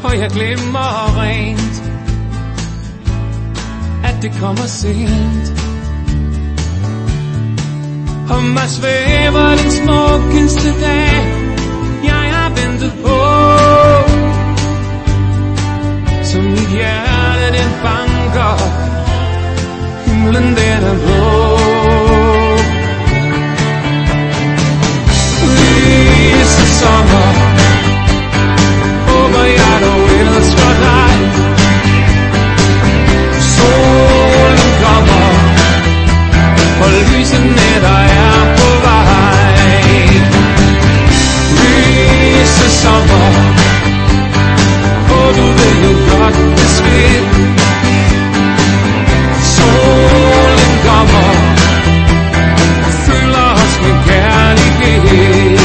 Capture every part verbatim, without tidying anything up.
og jeg glemmer rent, at det kommer sent. Og mig svæver den smukkeste dag, jeg har ventet på. Så mit hjerte den banker, himlen den er blå. Lyse sommer, håber jeg dog elsker dig. Solen kommer, og lyse nætter er på vej. Lyse sommer, og du ved jo godt det sker. Solen kommer, og fylder os med kærlighed.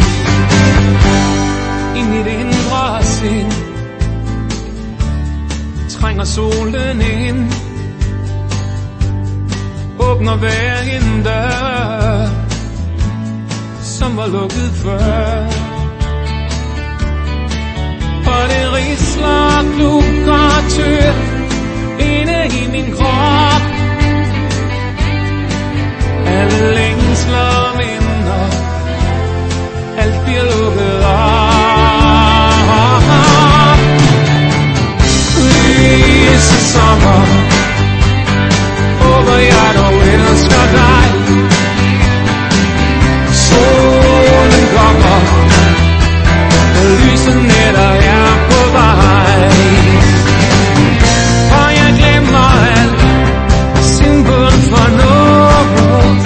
I mit indre sind trænger solen ind, åbner hver en dør, som var lukket før. Og det risler og klukker tør inde i min krop. Alle længsler og minder, alt bliver lukket op. Lyse sommer, håber jeg dog elsker dig. Solen kommer, og lyse nætter er på vej. Og jeg glemmer alt, simpelthen fornuft.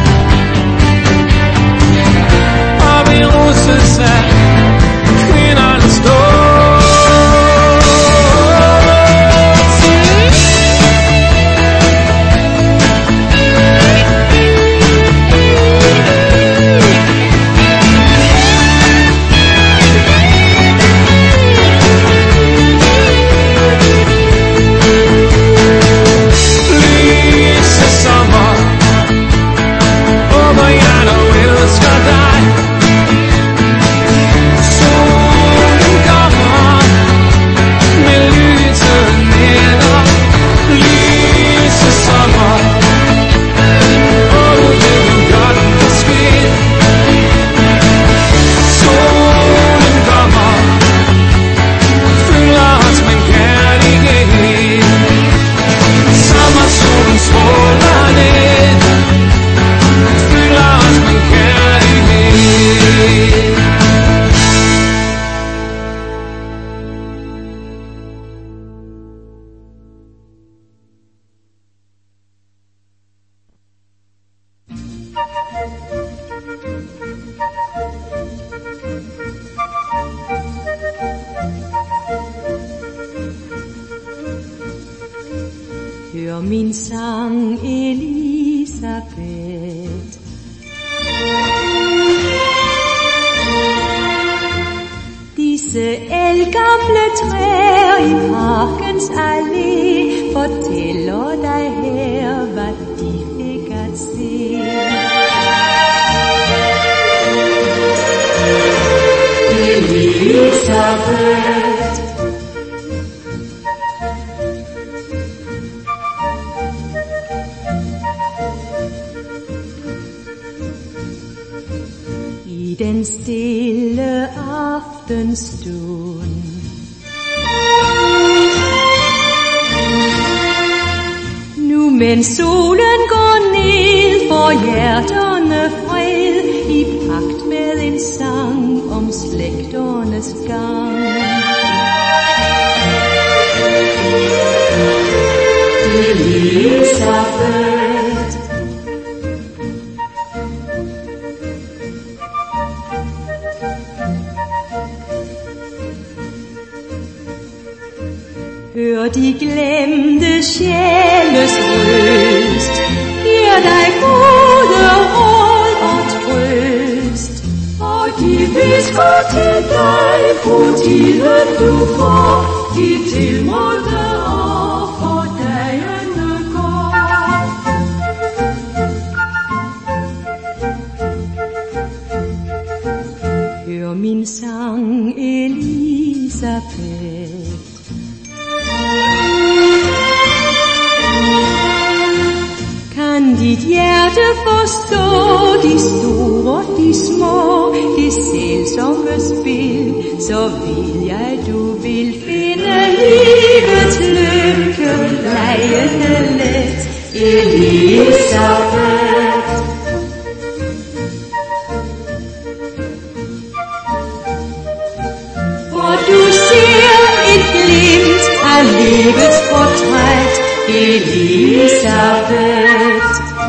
Og vi russes af kvinderne stå. Hør min sang, Elisabeth. Disse ældgamle træer i parkens allé fortæller dig her, hvad de fik at se. Elisabeth. I den stille aftenstund nu, mens solen går ned, får hjerterne fred i pagt med en sang om slægternes gang. Elisabeth. Hør de glemte sjæles røst, giver dig gode råd og trøst. Og de visker til dig på tiden du får, de tilmålte offer dagene går. Hør min sang, Elisabeth. hjerte forstår de store og de små, det selvsomme spil, så vil jeg, du vil finde livets lykke, lejende let, Elisabeth. For du ser et glimt af livets portræt, Elisabeth.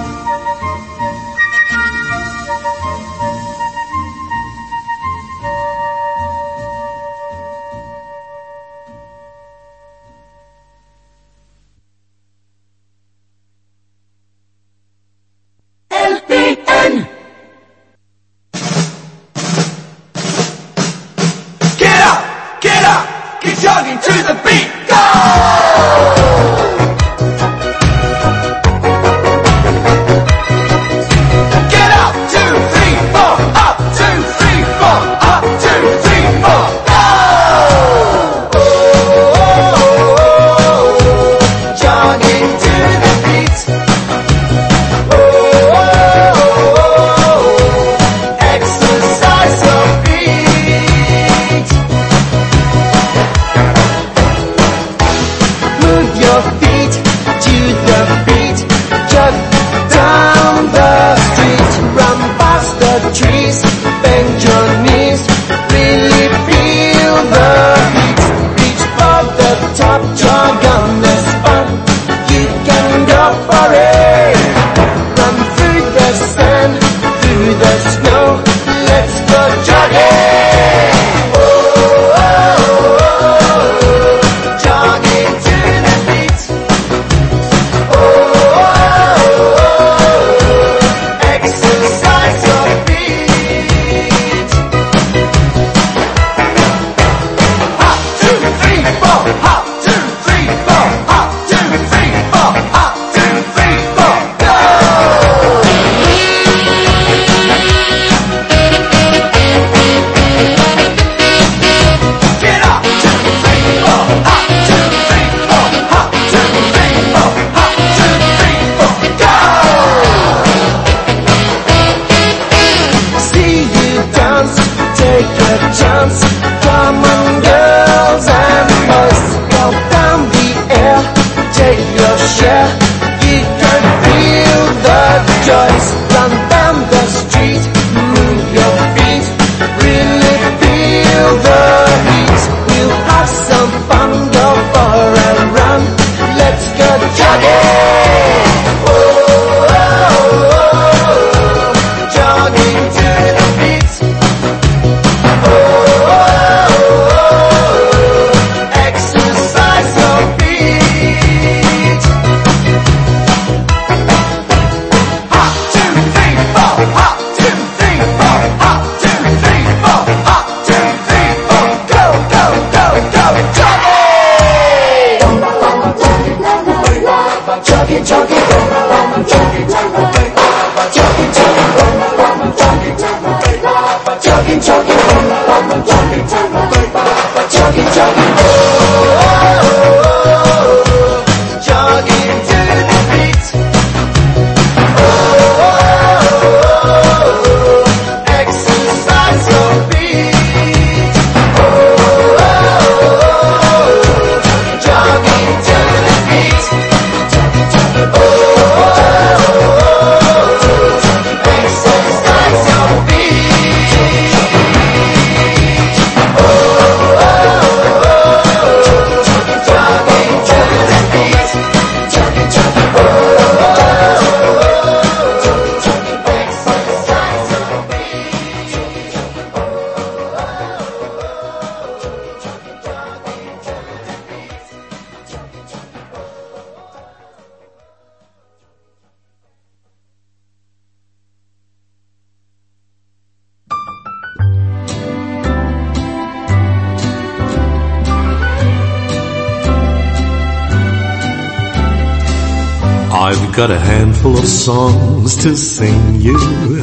I've got a handful of songs to sing you.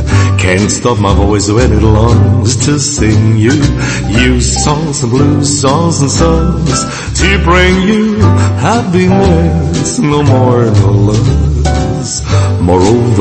Can't stop my voice when it longs to sing you. New songs and blues songs and songs to bring you happiness, no more no less. Moreover,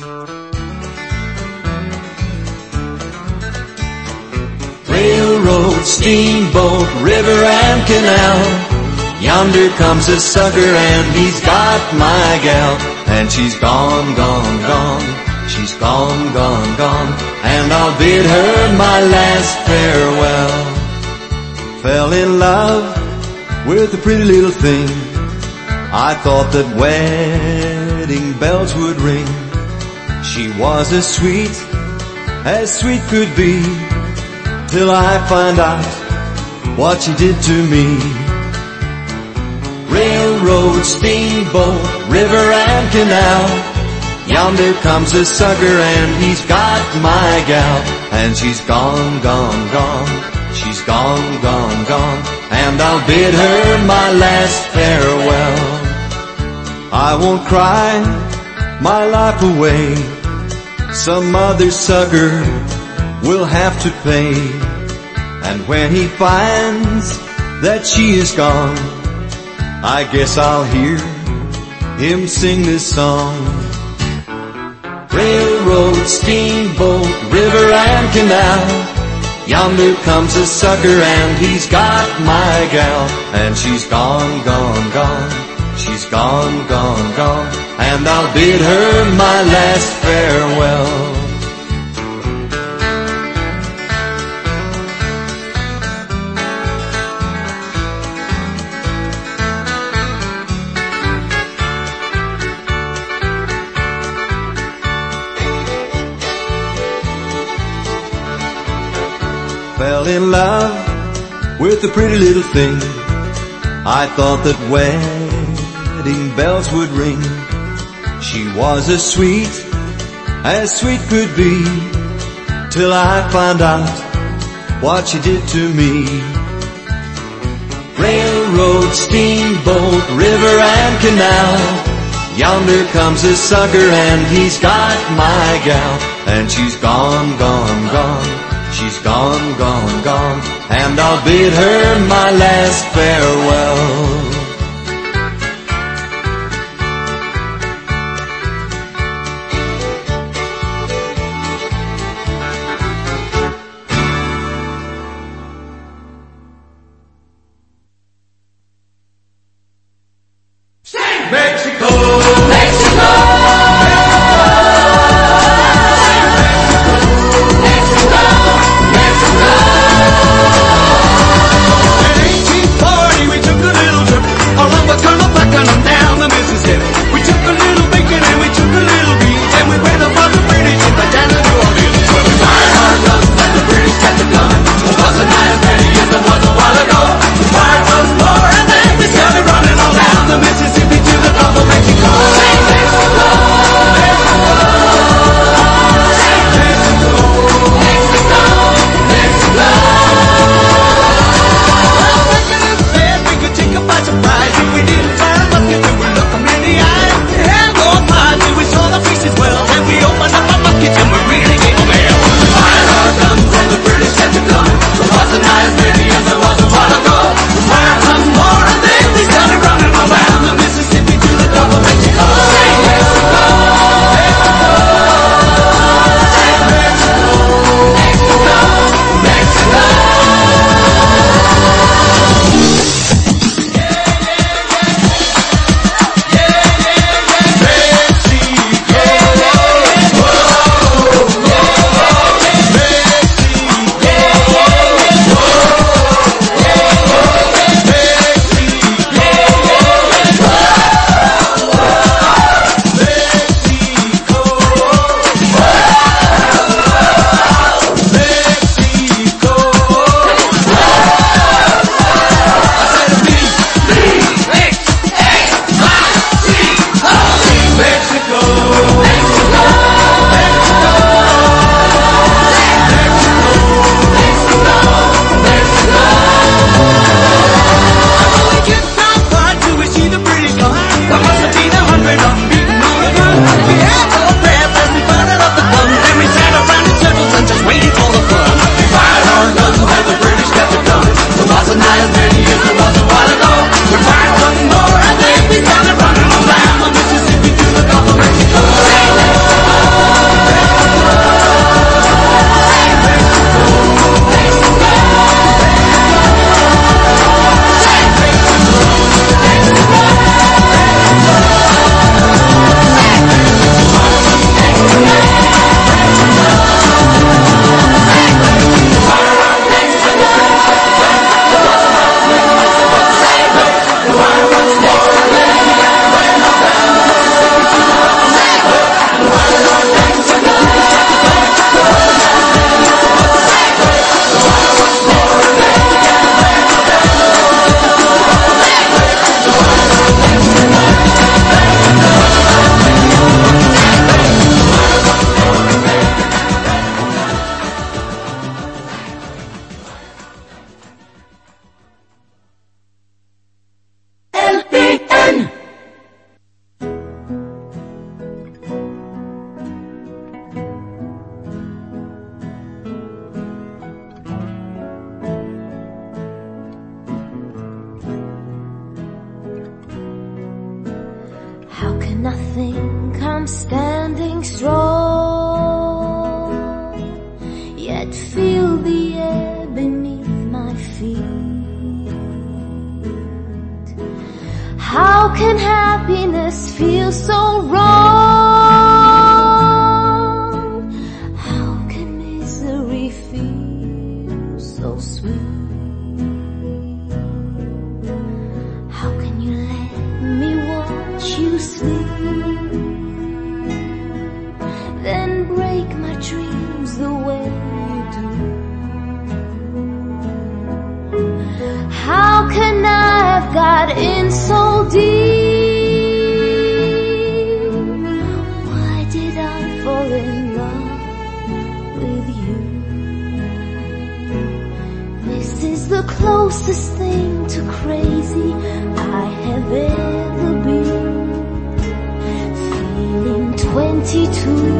Railroad, steamboat, river and canal, yonder comes a sucker and he's got my gal. And she's gone, gone, gone, she's gone, gone, gone, and I'll bid her my last farewell. Fell in love with a pretty little thing, I thought that wedding bells would ring. She was as sweet as sweet could be, till I find out what she did to me. Railroad, steamboat, river and canal, yonder comes a sucker and he's got my gal. And she's gone, gone, gone, she's gone, gone, gone, and I'll bid her my last farewell. I won't cry my life away, some other sucker will have to pay. And when he finds that she is gone, I guess I'll hear him sing this song. Railroad, steamboat, river and canal, yonder comes a sucker and he's got my gal. And she's gone, gone, gone, she's gone, gone, gone, and I'll bid her my last farewell. Fell in love with a pretty little thing, I thought that wedding bells would ring. She was as sweet as sweet could be, till I found out what she did to me. Railroad, steamboat, river and canal, yonder comes a sucker and he's got my gal. And she's gone, gone, gone, she's gone, gone, gone, and I'll bid her my last farewell. Mexico, Mexico, in eighteen forty we took a little trip I'm standing strong, yet feel the air beneath my feet. How can happiness feel so wrong? How can misery feel so sweet? How can you let me watch you sleep, then break my dreams the way you do? How can I have got in so deep? Why did I fall in love with you? This is the closest thing to crazy I have ever been. Feeling twenty-two,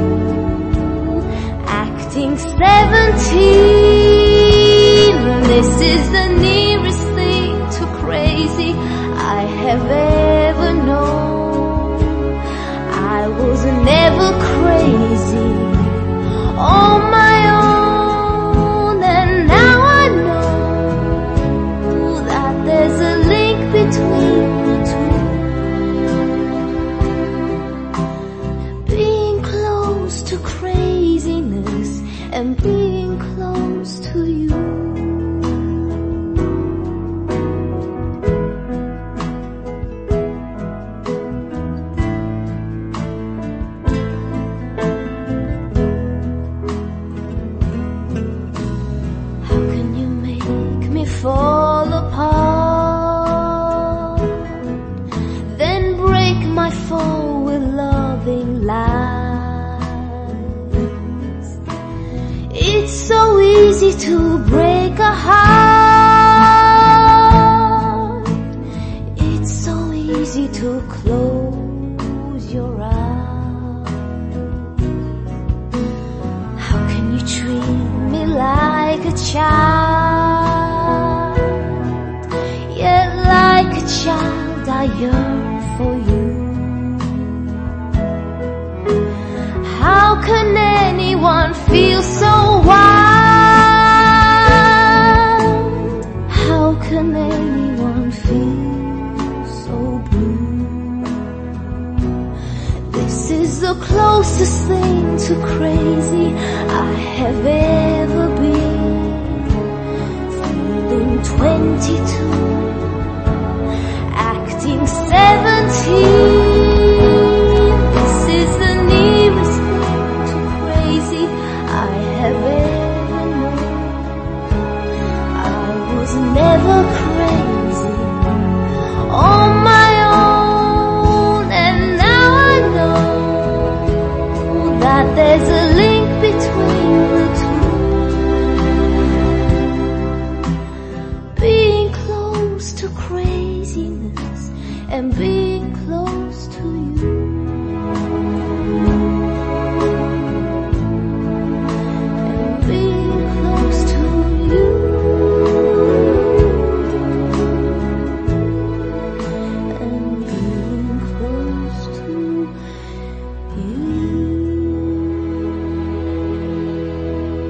acting seventeen. This is the nearest thing to crazy I have ever known. I was never crazy on my own, and now I know that there's a link between the two. Being close to craziness and being close to you. Fall apart, then break my fall with loving lies. It's so easy to break a heart. It's so easy to close your eyes. How can you treat me like a child? Yet like a child I yearn for you. How can anyone feel so wild? How can anyone feel so blue? This is the closest thing to crazy I have ever been. Feeling twenty-two, acting seventeen. This is the nearest thing to crazy I have ever known. I was never crazy on my own, and now I know that there's a link between the two. Being close to craziness and being close to you. And being close to you. And being close to you.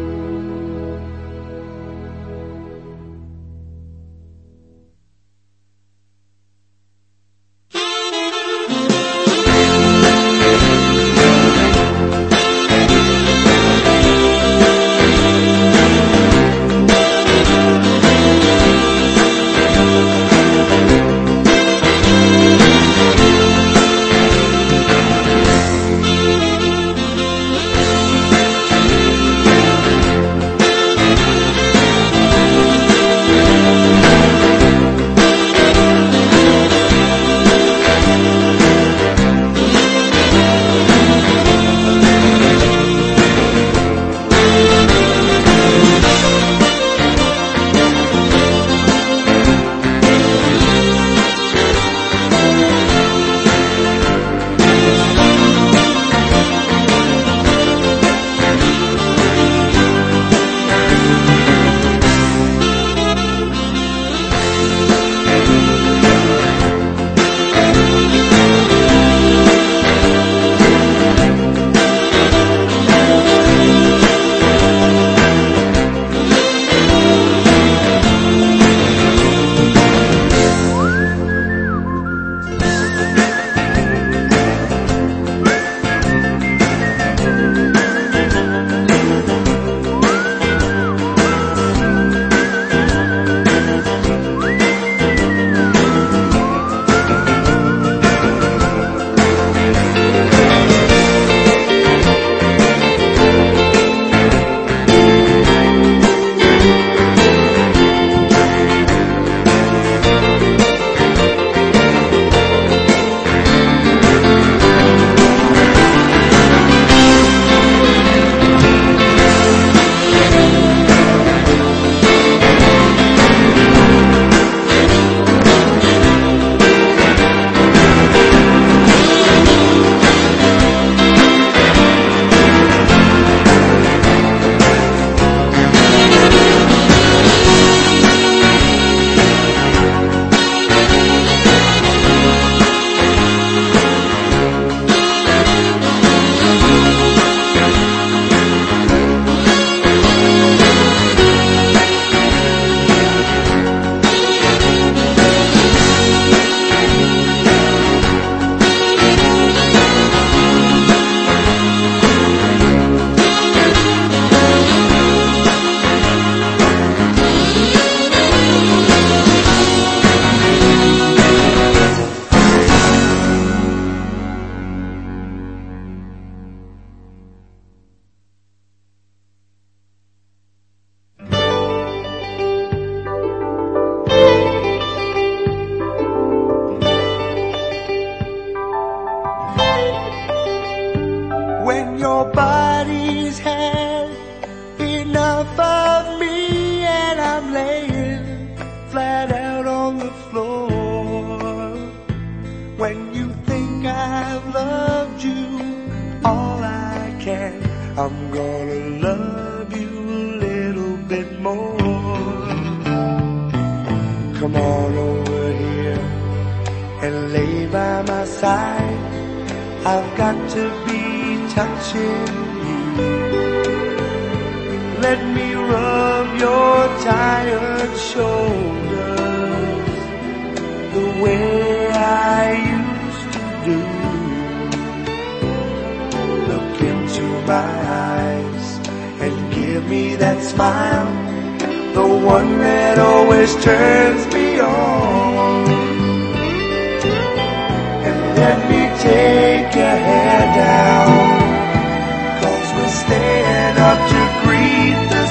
when your body's had enough of me and I'm laying flat out on the floor. When you think I've loved you all I can, I'm gonna love you a little bit more. Come on over here and lay by my side. I've got to be touching you. Let me rub your tired shoulders the way I used to do. Look into my eyes and give me that smile, the one that always turns me on. And let me take your hair down, 'cause we're staying up to greet the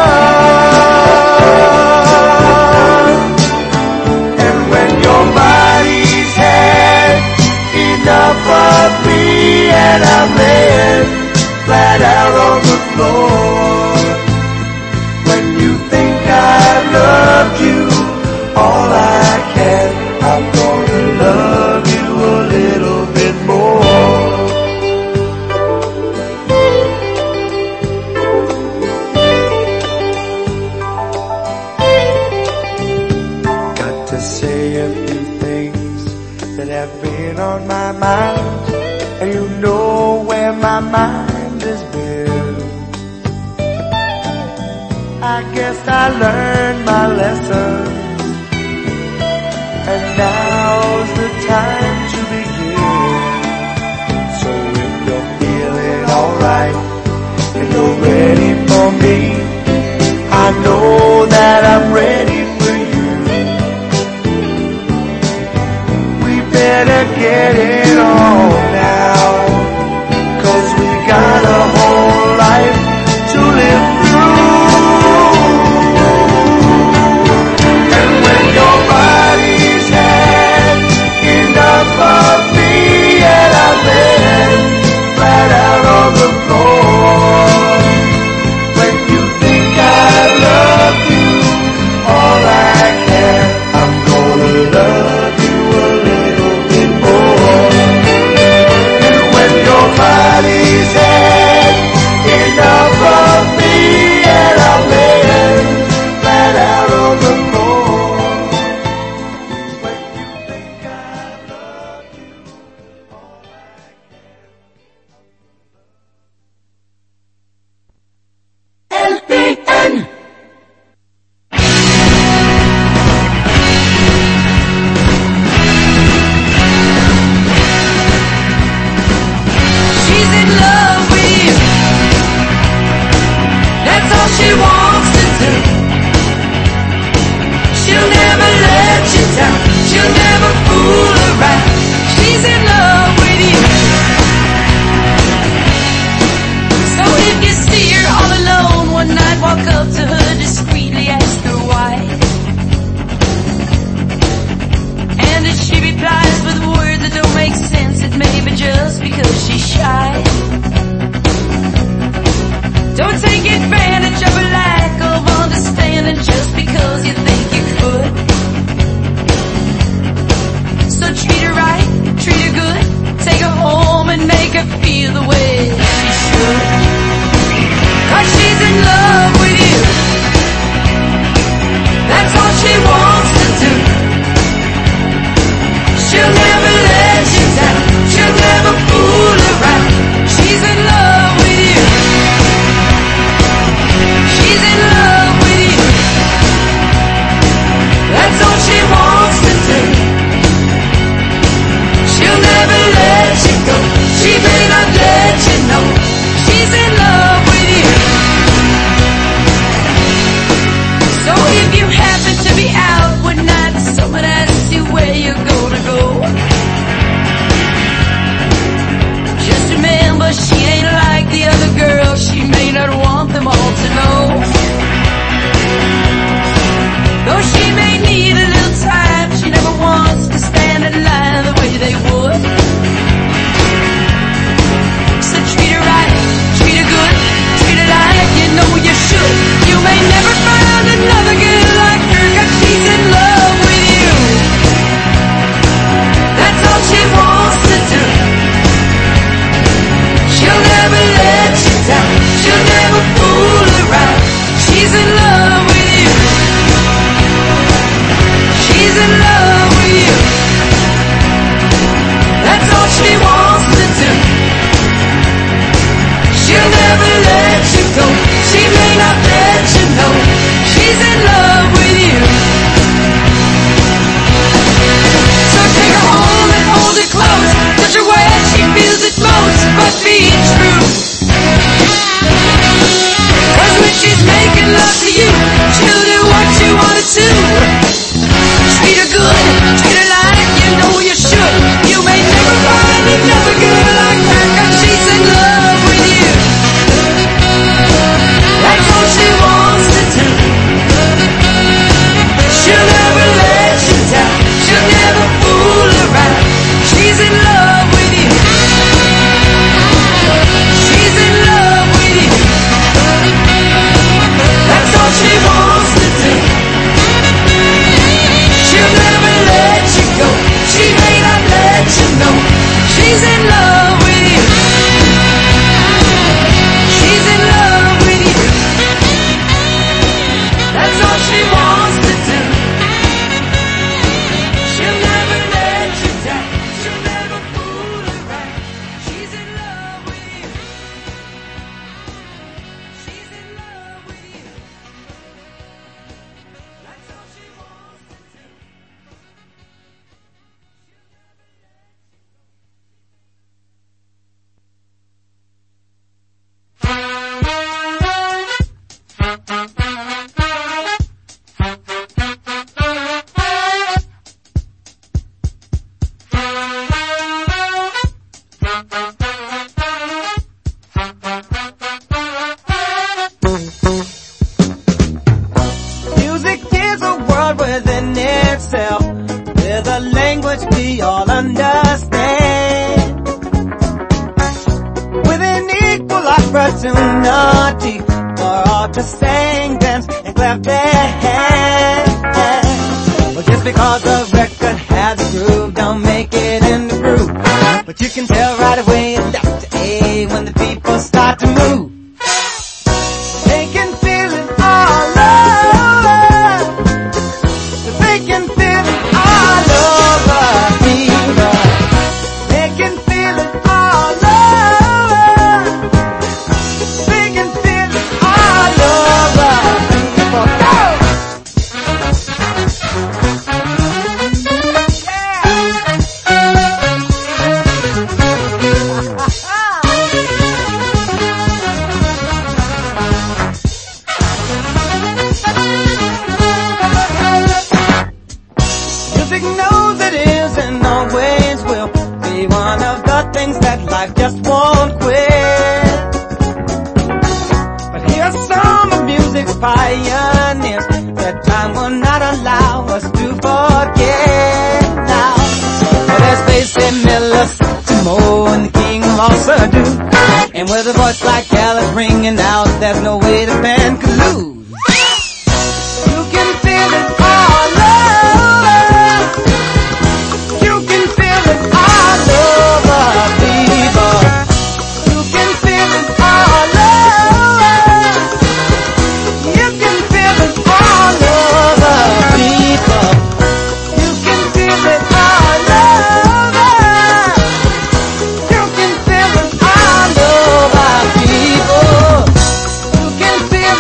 sun. And when your body's had enough of me and I'm laying flat out on the floor, when you think I've loved you all I can, I'm gonna love you a little bit more. Got to say a few things that have been on my mind, and you know where my mind has been. I guess I learned my lesson, and now's the time to begin. So if you're feeling alright and you're ready for me, I know that I'm ready for you. We better get it on now, 'cause we got a whole life to live through. And when your body's had enough of me and I'm laying flat out on the floor, when you think I love you all I can, I'm gonna love you a little bit more. And when your body's had enough of me and I'm laying flat out on the floor, when you think I love you all I can. L P N. She's in love with you. That's all she wants to do. She'll never let you down. She'll never fool around. She's in love with you. So if you see her all alone one night, walk up to her discreetly, ask her why. And if she replies with words that don't make sense, it may be just because she's shy. Don't take advantage of her lack of understanding just because you think you could. So treat her right, treat her good, take her home and make her feel the way she should. 'Cause she's in love with you. That's all she wants to do. She'll never let you down. She'll never fool around. She's in love with you. She's in love with you. That's all she wants to do. She'll never let you go. She may not let you know. you. She'll do what you wanted to. Treat her good, treat her like you know you should. You may never find another girl like that, 'cause she's in love with you. That's all she wants to do. She'll never let you down. She'll never fool around. She's in love with you. She's in love with you. That's all she wants to do. She'll never let you go. She may not let you know. She's in love with you. She's in love with you. That's all she wants to do. She'll never let you down. She'll never fool around. She's in love with you. She's in love with you. That's all she wants to do. Music is a world within itself, with a language we all understand, with an equal opportunity for all to sing, dance, and clap their hands. Well, just because a record has a groove, don't make it in the groove. But you can tell right away it's Doctor A when the people start to move. They can feel it all over. They can feel it all over, fever. They can feel it all over. They can feel it all over, fever. Go! Music knows it is and always will be one of the things that life just won't quit. But here's some of music's pioneers that time will not allow us to forget now. Well, there's Basie Miller, Satchmo, and the king of all Surdo. And with a voice like Alice ringing out, there's no way the band could lose. You can feel it all over. You can feel it all over, people. You can feel it all over. You can feel it all over, people. You can feel it all over. You can feel it all over, people. You can feel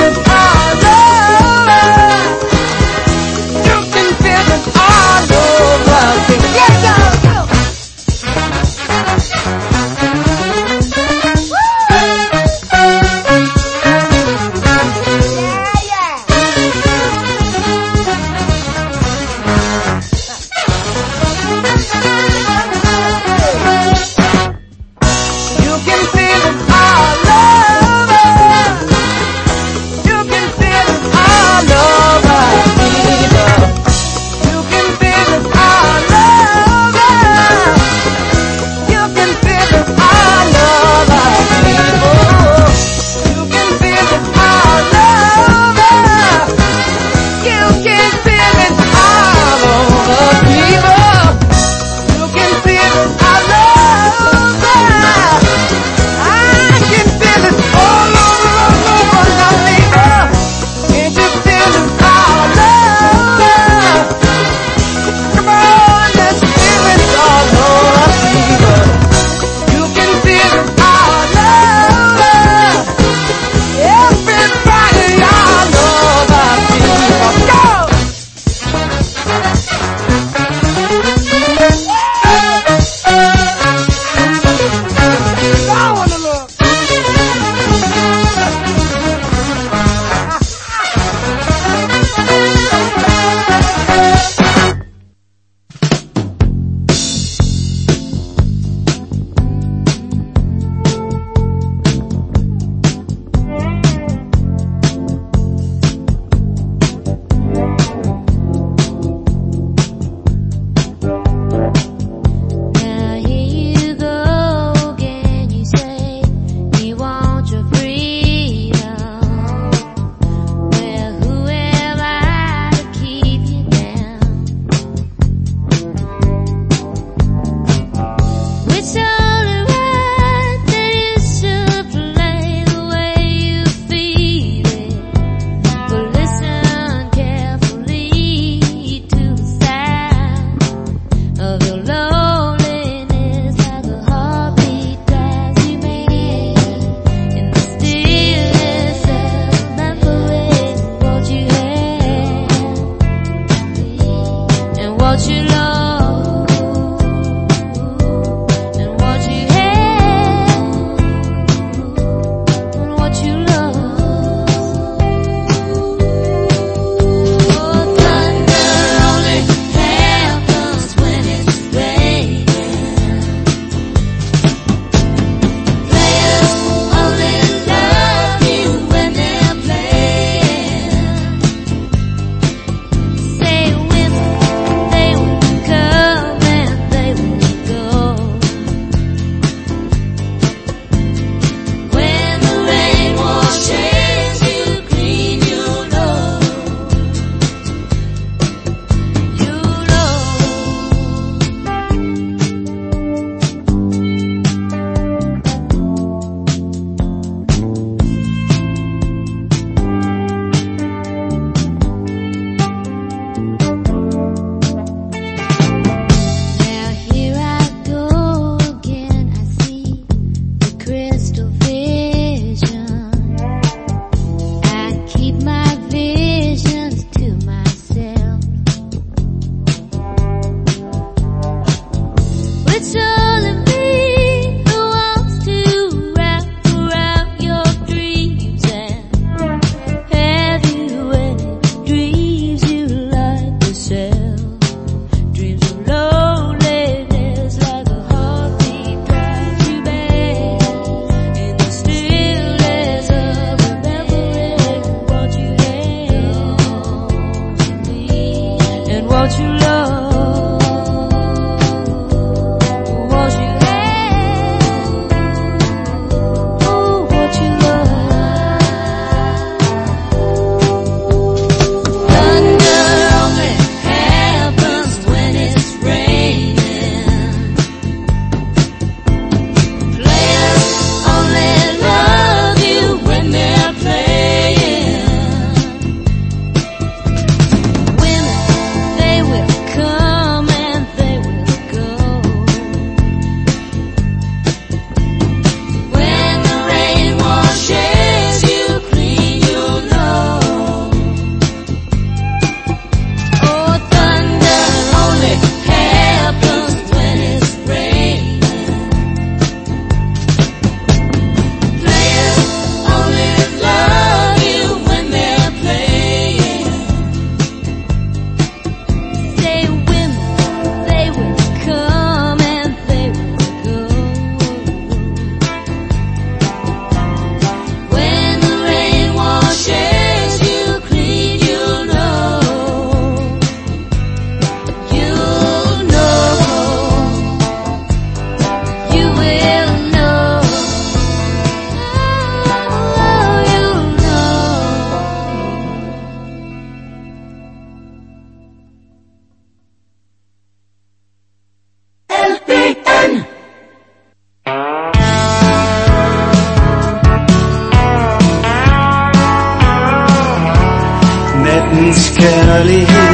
kærlighed.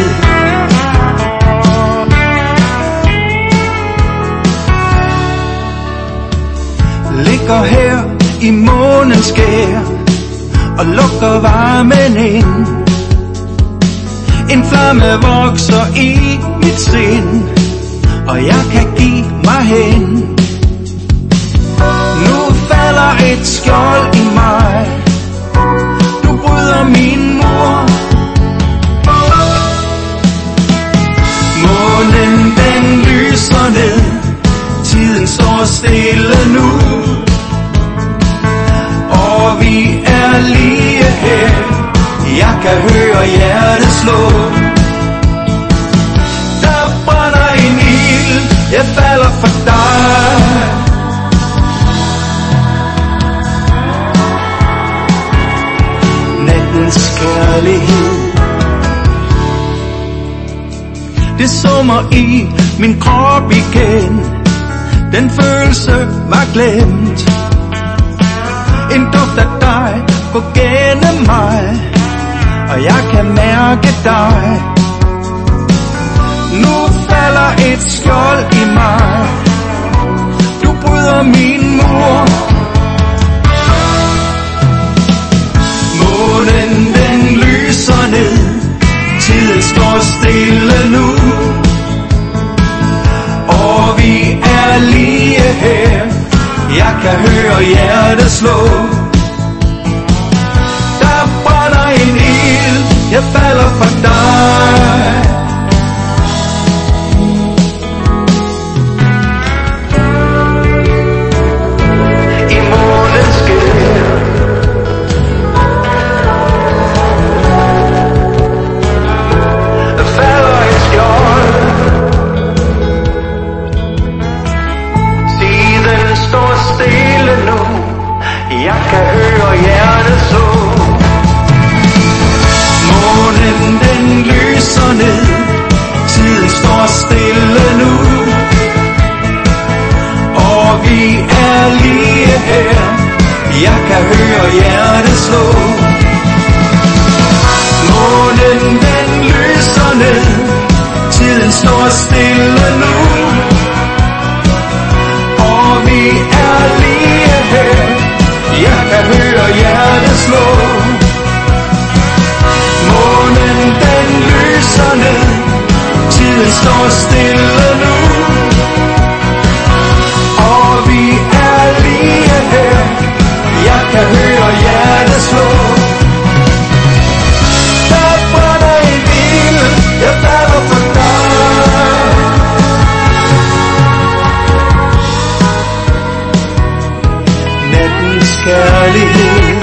Ligger her i månens skær og lukker varmen ind. En flamme vokser i mit sind, og jeg kan give mig hen. Nu falder et skjold i mig, du bryder min mur. Månen den lyser ned, tiden står stille nu, og vi er lige her. Jeg kan høre hjertet slå. Der brænder en ild, jeg falder for dig. Nattens kærlighed, det summer i min krop igen. Den følelse var glemt. En duft af dig går gennem mig, og jeg kan mærke dig. Nu falder et skjold i mig, du bryder min mur. Månen den lyser ned, tiden står stille nu, og vi er lige her. Jeg kan høre hjertet slå. Der brænder en ild, jeg falder for dig. I månens skær falder et skjold. Tiden står stille nu, jeg kan høre hjertet slå. Månen den lyser ned, tiden står stille nu, og vi er lige her. Jeg kan høre hjertet slå. Månen den lyser ned, tiden står stille nu, og vi er lige her. Jeg kan høre hjertet slå. Månen den lyser ned, tiden står stille nu, og vi er lige her. Jeg kan høre hjertet slå. Der brænder en ild, jeg falder for dig. Nattens kærlighed,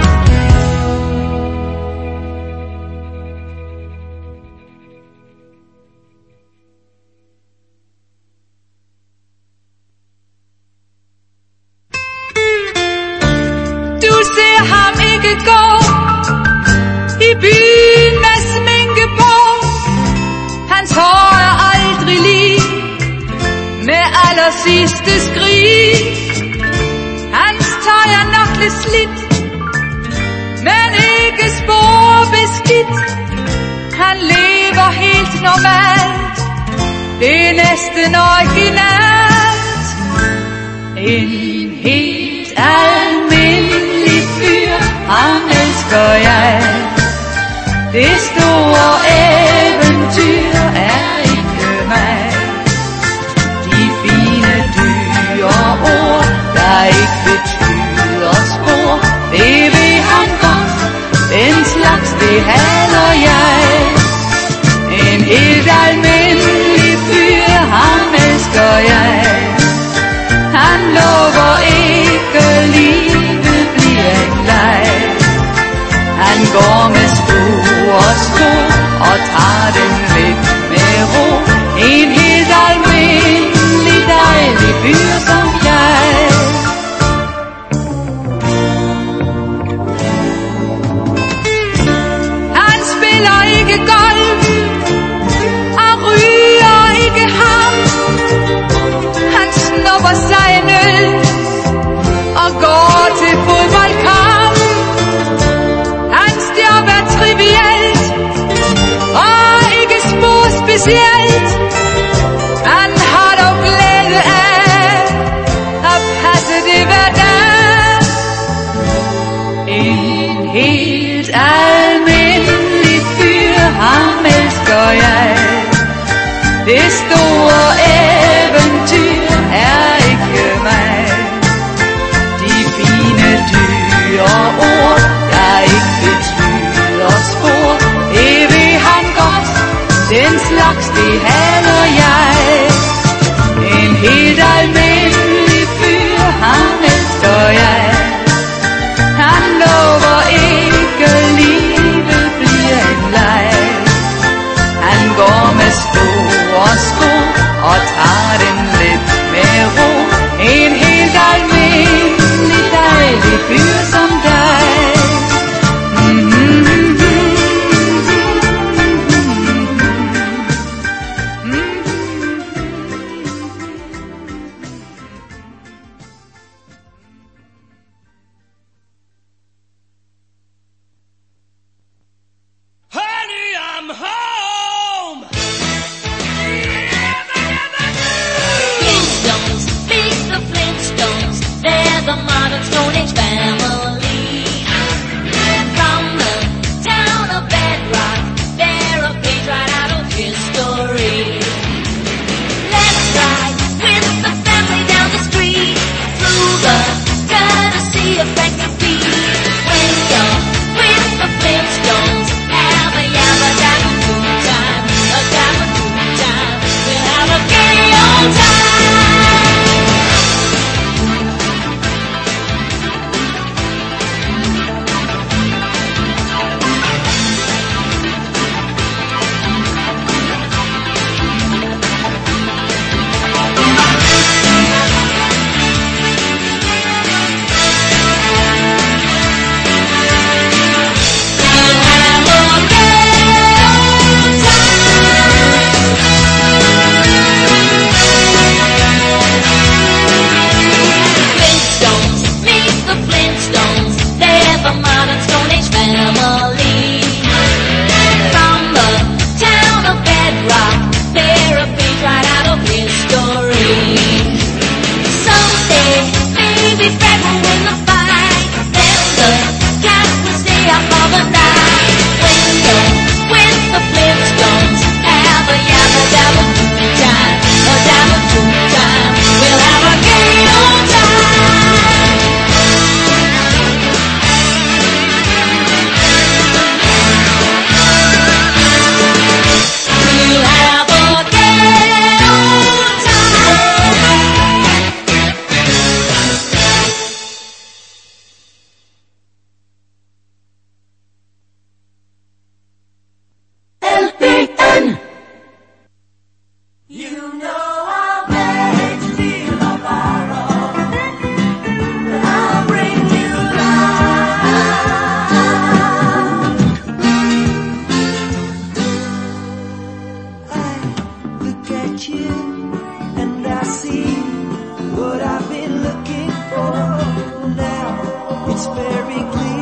sidste skrig. Hans tøj er nok lidt slidt, men ikke spor beskidt. Han lever helt normalt, det er næsten originalt. En helt almindelig fyr, ham elsker jeg. Det store eventyr er ikke mig. Ord, der ikke betyder spor, det ved han godt, den slags det hader jeg. En helt almindelig fyr, ham elsker jeg. Han lover ikke, livet bliver en leg. Han går med store sko og tager den lidt med ro. En helt almindelig dejlig fyr som jeg. Han helt almindelig fyr, ham elsker jeg. Det store eventyr er ikke mig. De fine dyre ord, der ikke betyder spor, det vil han godt, den slags det hader jeg. En helt almindelig fyr, ham elsker jeg. Han lover ikke, livet bliver en leg. Han går med store sko og tager den lidt med ro. En helt almindelig dejlig fyr som dig. It's very clear.